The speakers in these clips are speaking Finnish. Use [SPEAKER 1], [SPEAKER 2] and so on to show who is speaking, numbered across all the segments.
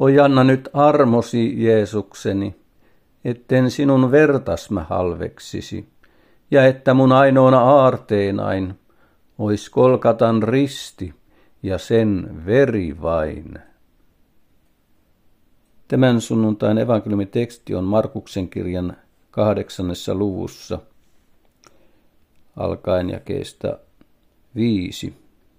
[SPEAKER 1] Ojanna nyt armosi, Jeesukseni, etten sinun vertas mä halveksisi, ja että mun ainoana aarteenain ois Golgatan risti ja sen veri vain. Tämän sunnuntain evankeliumiteksti on Markuksen kirjan 8. luvussa, alkaen jakeesta 5.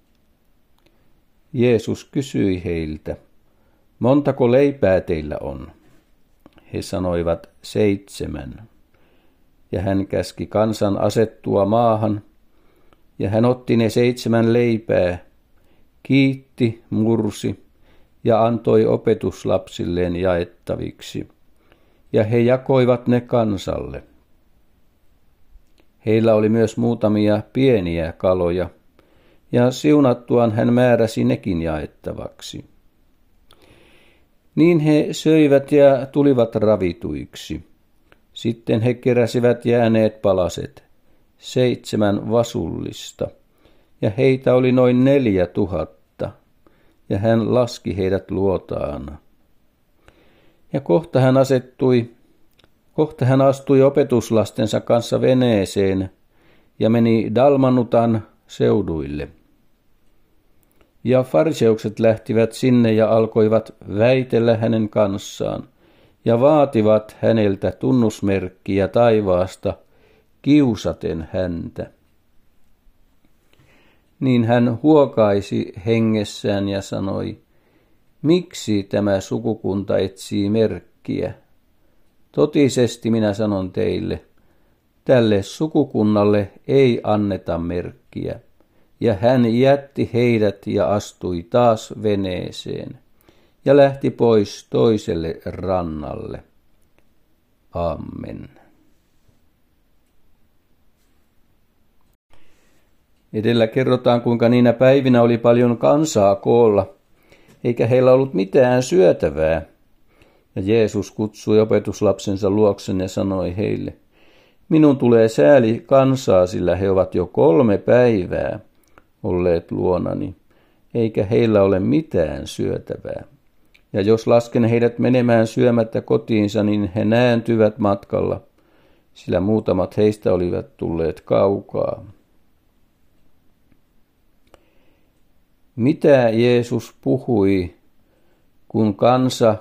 [SPEAKER 1] Jeesus kysyi heiltä, montako leipää teillä on? He sanoivat 7. Ja hän käski kansan asettua maahan, ja hän otti ne 7 leipää, kiitti, mursi ja antoi opetuslapsilleen jaettaviksi, ja he jakoivat ne kansalle. Heillä oli myös muutamia pieniä kaloja, ja siunattuaan hän määräsi nekin jaettavaksi. Niin he söivät ja tulivat ravituiksi. Sitten he keräsivät jääneet palaset, 7 vasullista, ja heitä oli noin 4000, ja hän laski heidät luotaan. Ja kohta hän astui opetuslastensa kanssa veneeseen ja meni Dalmanutan seuduille. Ja fariseukset lähtivät sinne ja alkoivat väitellä hänen kanssaan ja vaativat häneltä tunnusmerkkiä taivaasta kiusaten häntä. Niin hän huokaisi hengessään ja sanoi, miksi tämä sukukunta etsii merkkiä? Totisesti minä sanon teille, tälle sukukunnalle ei anneta merkkiä. Ja hän jätti heidät ja astui taas veneeseen ja lähti pois toiselle rannalle. Amen. Edellä kerrotaan, kuinka niinä päivinä oli paljon kansaa koolla, eikä heillä ollut mitään syötävää. Ja Jeesus kutsui opetuslapsensa luoksen ja sanoi heille, minun tulee sääli kansaa, sillä he ovat jo 3 päivää olleet luonani, eikä heillä ole mitään syötävää. Ja jos lasken heidät menemään syömättä kotiinsa, niin he nääntyvät matkalla, sillä muutamat heistä olivat tulleet kaukaa. Mitä Jeesus puhui, kun kansa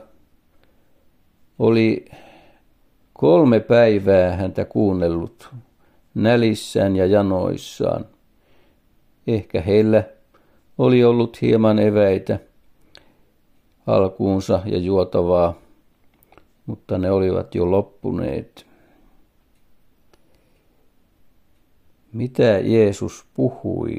[SPEAKER 1] oli 3 päivää häntä kuunnellut nälissään ja janoissaan? Ehkä heillä oli ollut hieman eväitä alkuunsa ja juotavaa, mutta ne olivat jo loppuneet. Mitä Jeesus puhui?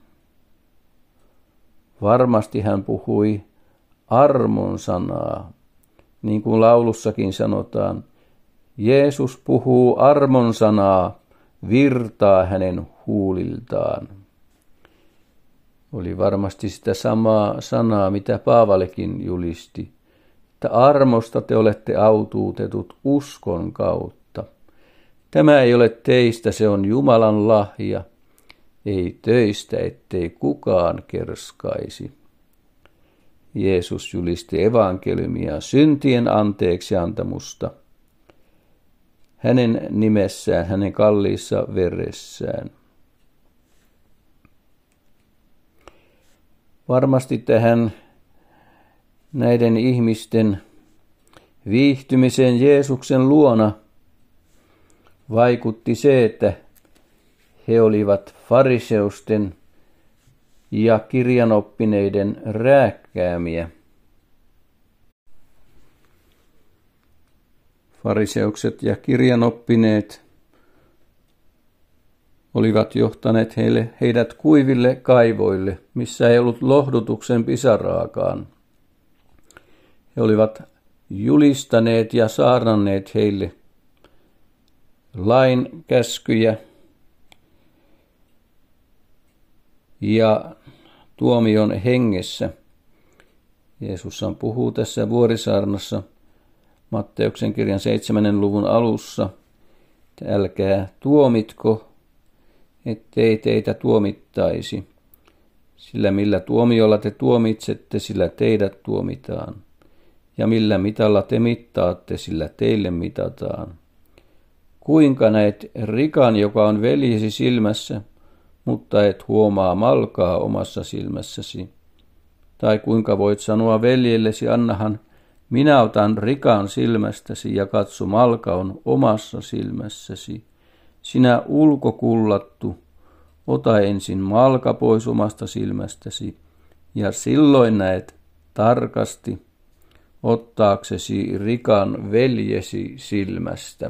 [SPEAKER 1] Varmasti hän puhui armon sanaa, niin kuin laulussakin sanotaan. Jeesus puhuu armon sanaa, virtaa hänen huuliltaan. Oli varmasti sitä samaa sanaa, mitä Paavalikin julisti, että armosta te olette autuutetut uskon kautta. Tämä ei ole teistä, se on Jumalan lahja, ei töistä, ettei kukaan kerskaisi. Jeesus julisti evankeliumia syntien anteeksiantamusta hänen nimessään, hänen kalliissa veressään. Varmasti tähän näiden ihmisten viihtymiseen Jeesuksen luona vaikutti se, että he olivat fariseusten ja kirjanoppineiden rääkkäämiä. Fariseukset ja kirjanoppineet olivat johtaneet heidät kuiville kaivoille, missä ei ollut lohdutuksen pisaraakaan. He olivat julistaneet ja saarnanneet heille lain käskyjä ja tuomion hengessä. Jeesus puhuu tässä vuorisaarnassa Matteuksen kirjan 7. luvun alussa, että älkää tuomitko, ettei teitä tuomittaisi, sillä millä tuomiolla te tuomitsette, sillä teidät tuomitaan. ja millä mitalla te mittaatte, sillä teille mitataan. Kuinka näet rikan, joka on veljesi silmässä, mutta et huomaa malkaa omassa silmässäsi? Tai kuinka voit sanoa veljellesi, annahan, minä otan rikan silmästäsi ja katso, malka on omassa silmässäsi. Sinä ulkokullattu, ota ensin malka pois omasta silmästäsi, ja silloin näet tarkasti ottaaksesi rikan veljesi silmästä.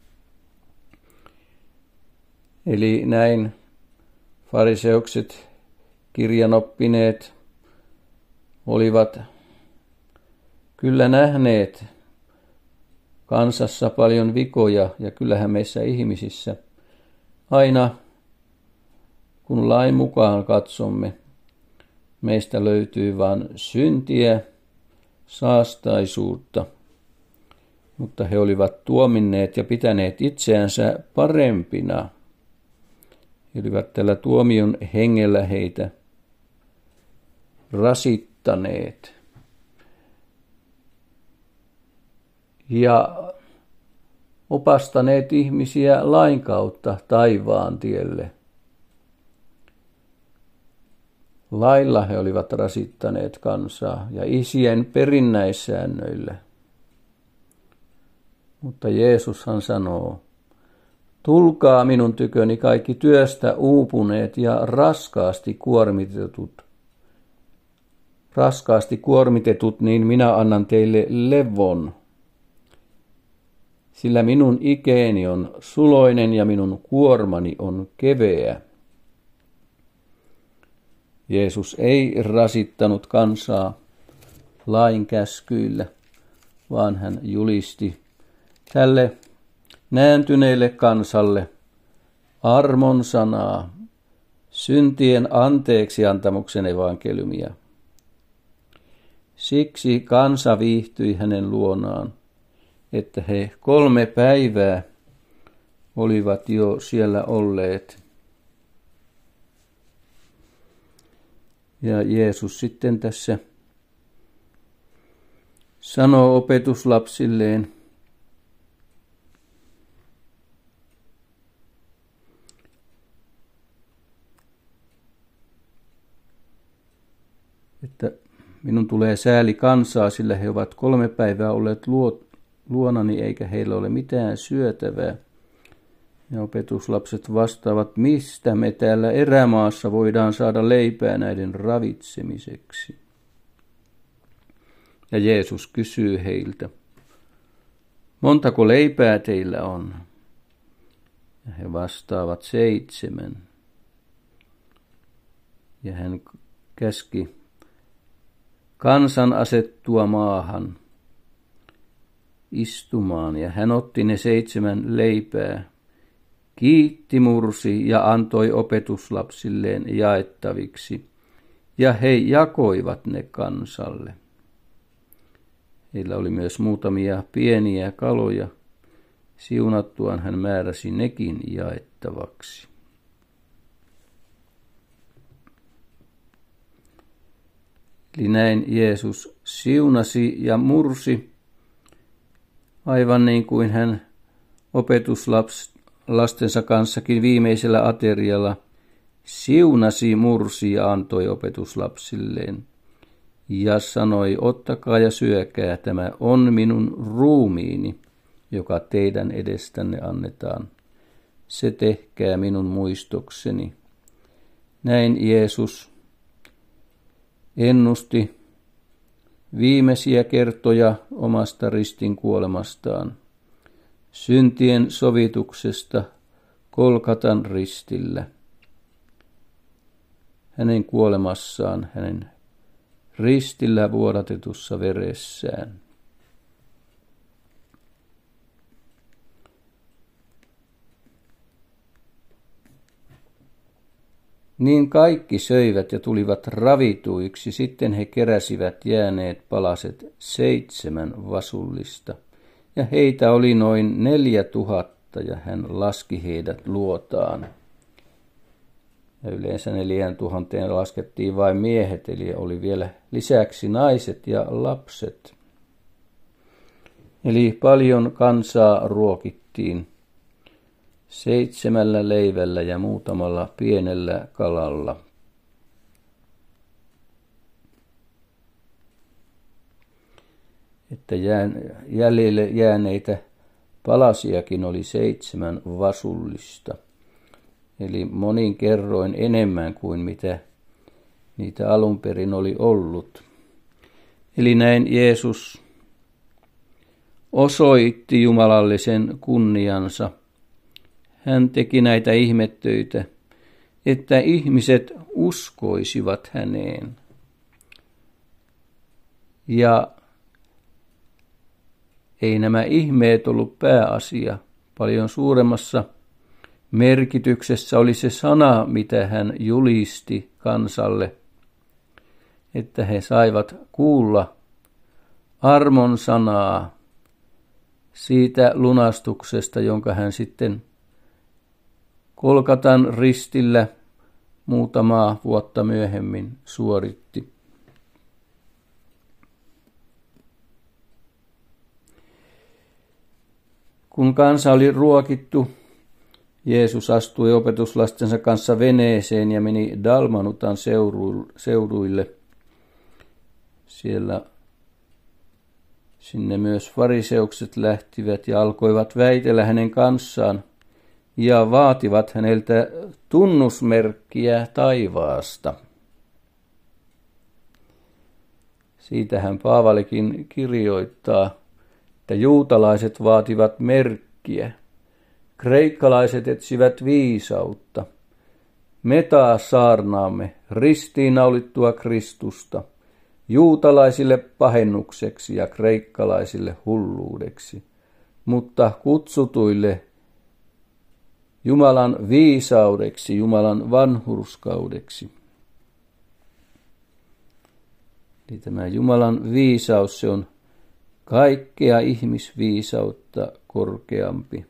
[SPEAKER 1] Eli näin fariseukset, kirjanoppineet, olivat kyllä nähneet kansassa paljon vikoja, ja kyllähän meissä ihmisissä aina, kun lain mukaan katsomme, meistä löytyy vain syntiä, saastaisuutta, mutta he olivat tuominneet ja pitäneet itseänsä parempina. He olivat tällä tuomion hengellä heitä rasittaneet. Ja opastaneet ihmisiä lain kautta taivaan tielle. Lailla he olivat rasittaneet kansaa ja isien perinnäissäännöillä. Mutta Jeesushan sanoo, tulkaa minun tyköni kaikki työstä uupuneet ja raskaasti kuormitetut, niin minä annan teille levon. Sillä minun ikeeni on suloinen ja minun kuormani on keveä. Jeesus ei rasittanut kansaa lain käskyillä, vaan hän julisti tälle nääntyneelle kansalle armon sanaa, syntien anteeksiantamuksen evankeliumia. Siksi kansa viihtyi hänen luonaan, että he 3 päivää olivat jo siellä olleet. Ja Jeesus sitten tässä sanoo opetuslapsilleen, että minun tulee sääli kansaa, sillä he ovat 3 päivää olleet luonani, eikä heillä ole mitään syötävää. Ja opetuslapset vastaavat, mistä me täällä erämaassa voidaan saada leipää näiden ravitsemiseksi. Ja Jeesus kysyy heiltä, montako leipää teillä on? Ja he vastaavat 7. Ja hän käski kansan asettua maahan istumaan, ja hän otti ne 7 leipää, kiitti, mursi ja antoi opetuslapsilleen jaettaviksi, ja he jakoivat ne kansalle. Heillä oli myös muutamia pieniä kaloja, siunattuaan hän määräsi nekin jaettavaksi. Eli näin Jeesus siunasi ja mursi, aivan niin kuin hän opetuslastensa kanssakin viimeisellä aterialla siunasi, mursi ja antoi opetuslapsilleen. Ja sanoi, ottakaa ja syökää, tämä on minun ruumiini, joka teidän edestänne annetaan. Se tehkää minun muistokseni. Näin Jeesus ennusti viimeisiä kertoja omasta ristin kuolemastaan, syntien sovituksesta Golgatan ristillä, hänen kuolemassaan, hänen ristillä vuodatetussa veressään. Niin kaikki söivät ja tulivat ravituiksi, sitten he keräsivät jääneet palaset 7 vasullista, ja heitä oli noin 4000, ja hän laski heidät luotaan. Ja yleensä 4000 laskettiin vain miehet, eli oli vielä lisäksi naiset ja lapset. Eli paljon kansaa ruokittiin 7 leivällä ja muutamalla pienellä kalalla. Että jäljelle jääneitä palasiakin oli 7 vasullista. Eli monin kerroin enemmän kuin mitä niitä alun perin oli ollut. Eli näin Jeesus osoitti jumalallisen kunniansa. Hän teki näitä ihmettöitä, että ihmiset uskoisivat häneen. Ja ei nämä ihmeet ollut pääasia. Paljon suuremmassa merkityksessä oli se sana, mitä hän julisti kansalle, että he saivat kuulla armon sanaa siitä lunastuksesta, jonka hän sitten Golgatan ristillä muutamaa vuotta myöhemmin suoritti. Kun kansa oli ruokittu, Jeesus astui opetuslastensa kanssa veneeseen ja meni Dalmanutan seuduille. Sinne myös fariseukset lähtivät ja alkoivat väitellä hänen kanssaan ja vaativat häneltä tunnusmerkkiä taivaasta. Siitähän Paavalikin kirjoittaa, että juutalaiset vaativat merkkiä, kreikkalaiset etsivät viisautta. Me taas saarnaamme ristiinnaulittua Kristusta, juutalaisille pahennukseksi ja kreikkalaisille hulluudeksi, mutta kutsutuille Jumalan viisaudeksi, Jumalan vanhurskaudeksi. Eli tämä Jumalan viisaus, se on kaikkea ihmisviisautta korkeampi.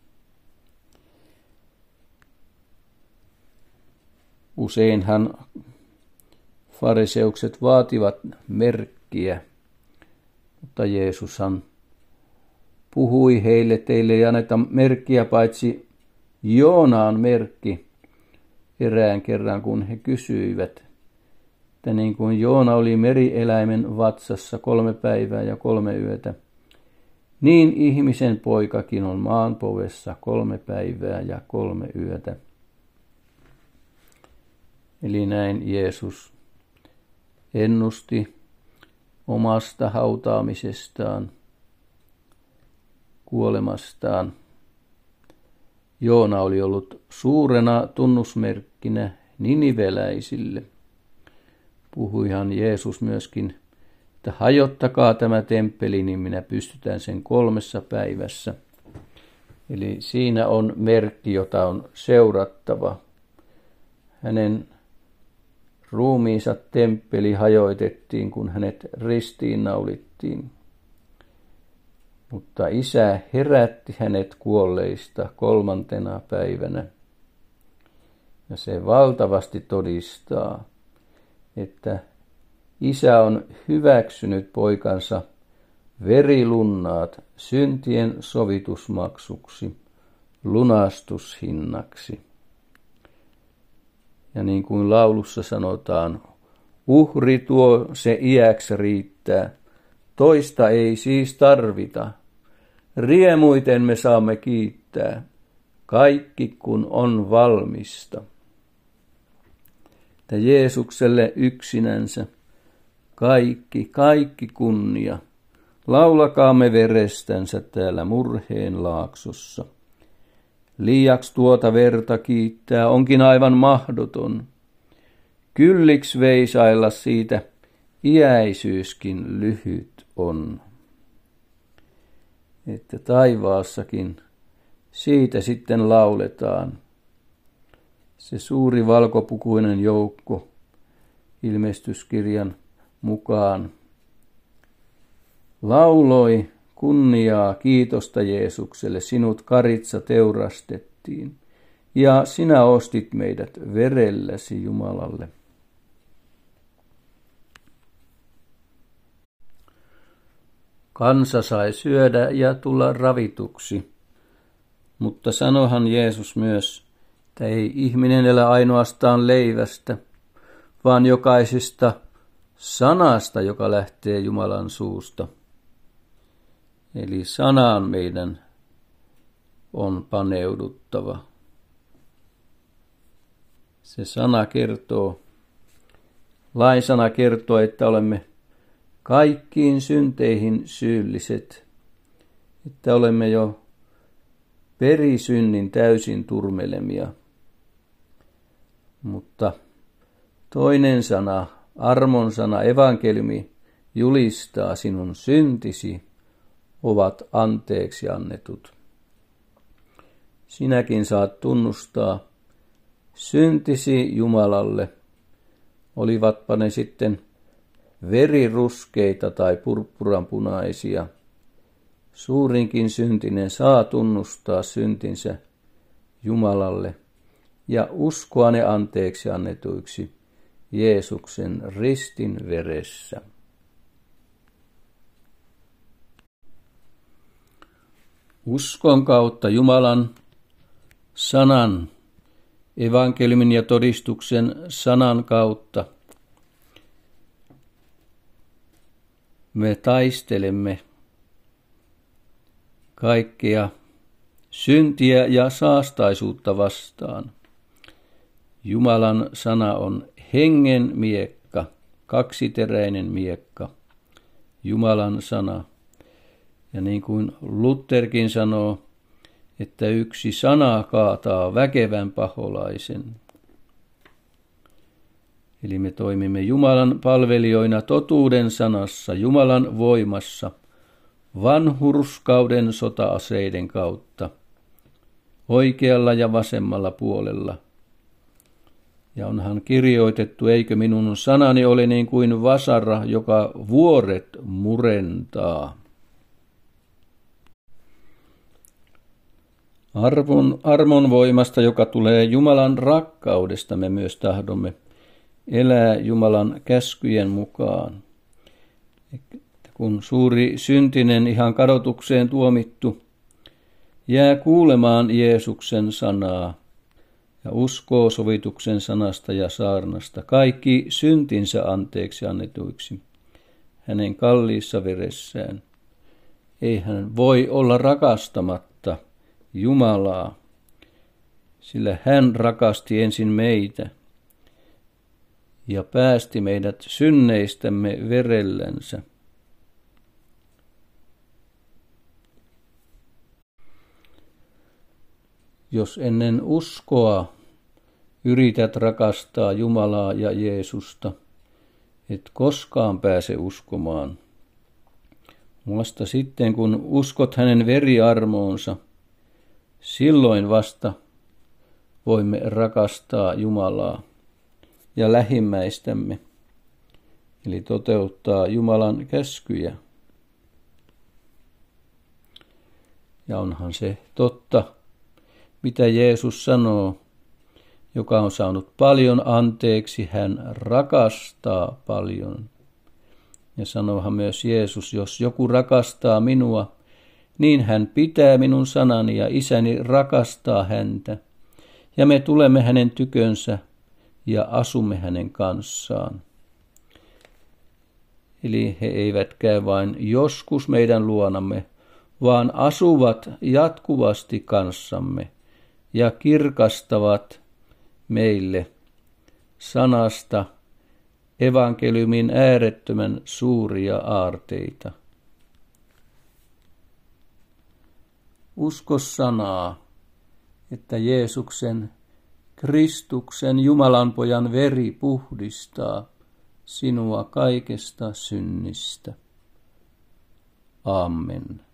[SPEAKER 1] Useinhan fariseukset vaativat merkkiä, mutta Jeesushan puhui heille, teille ei anneta merkkiä paitsi Joonaan merkki erään kerran, kun he kysyivät, että niin kuin Joona oli merieläimen vatsassa 3 päivää ja 3 yötä, niin ihmisen poikakin on maan povessa 3 päivää ja 3 yötä. Eli näin Jeesus ennusti omasta hautaamisestaan, kuolemastaan. Joona oli ollut suurena tunnusmerkkinä niniveläisille. Puhuihan Jeesus myöskin, että hajottakaa tämä temppeli, niin minä pystytän sen 3 päivässä. Eli siinä on merkki, jota on seurattava. Hänen ruumiinsa temppeli hajoitettiin, kun hänet ristiinnaulittiin. Mutta Isä herätti hänet kuolleista 3. päivänä. Ja se valtavasti todistaa, että Isä on hyväksynyt poikansa verilunnaat syntien sovitusmaksuksi, lunastushinnaksi. Ja niin kuin laulussa sanotaan, uhri tuo se iäksi riittää, toista ei siis tarvita. Riemuiten me saamme kiittää, kaikki kun on valmista. Että Jeesukselle yksinänsä kaikki kunnia. Laulakaamme verestänsä täällä murheen laaksossa. Liiaksi tuota verta kiittää onkin aivan mahdoton. Kylliksi veisailla siitä iäisyyskin lyhyt on. Että taivaassakin siitä sitten lauletaan. Se suuri valkopukuinen joukko ilmestyskirjan mukaan lauloi kunniaa kiitosta Jeesukselle, sinut karitsa teurastettiin ja sinä ostit meidät verelläsi Jumalalle. kansa sai syödä ja tulla ravituksi. Mutta sanohan Jeesus myös, että ei ihminen elä ainoastaan leivästä, vaan jokaisesta sanasta, joka lähtee Jumalan suusta. Eli sanaan meidän on paneuduttava. Se sana kertoo, lainsana kertoo, että olemme kaikkiin synteihin syylliset, että olemme jo perisynnin täysin turmelemia. Mutta toinen sana, armon sana, evankeliumi, julistaa sinun syntisi ovat anteeksi annetut. Sinäkin saat tunnustaa syntisi Jumalalle, olivatpa ne sitten veriruskeita tai purppuranpunaisia. Suurinkin syntinen saa tunnustaa syntinsä Jumalalle ja uskoa ne anteeksi annetuiksi Jeesuksen ristin veressä. Uskon kautta Jumalan sanan, evankeliumin ja todistuksen sanan kautta me taistelemme kaikkea syntiä ja saastaisuutta vastaan. Jumalan sana on hengen miekka, kaksiteräinen miekka, Jumalan sana. Ja niin kuin Lutherkin sanoo, että yksi sana kaataa väkevän paholaisen. Eli me toimimme Jumalan palvelijoina totuuden sanassa, Jumalan voimassa, vanhurskauden sota-aseiden kautta, oikealla ja vasemmalla puolella. Ja onhan kirjoitettu, eikö minun sanani ole niin kuin vasara, joka vuoret murentaa. Armon voimasta, joka tulee Jumalan rakkaudesta, me myös tahdomme elää Jumalan käskyjen mukaan. Kun suuri syntinen, ihan kadotukseen tuomittu, jää kuulemaan Jeesuksen sanaa ja uskoo sovituksen sanasta ja saarnasta, kaikki syntinsä anteeksi annetuiksi hänen kalliissa veressään. Ei hän voi olla rakastamatta Jumalaa, sillä hän rakasti ensin meitä ja päästi meidät synneistämme verellänsä. Jos ennen uskoa yrität rakastaa Jumalaa ja Jeesusta, et koskaan pääse uskomaan. Vasta sitten, kun uskot hänen veriarmoonsa, silloin vasta voimme rakastaa Jumalaa ja lähimmäistämme, eli toteuttaa Jumalan käskyjä. Ja onhan se totta, mitä Jeesus sanoo, joka on saanut paljon anteeksi, hän rakastaa paljon. Ja sanoohan myös Jeesus, jos joku rakastaa minua, niin hän pitää minun sanani ja isäni rakastaa häntä. Ja me tulemme hänen tykönsä ja asumme hänen kanssaan. Eli he eivät käy vain joskus meidän luonamme, vaan asuvat jatkuvasti kanssamme ja kirkastavat meille sanasta evankeliumin äärettömän suuria aarteita. Usko sanaa, että Jeesuksen, Kristuksen, Jumalanpojan veri puhdistaa sinua kaikesta synnistä. Amen.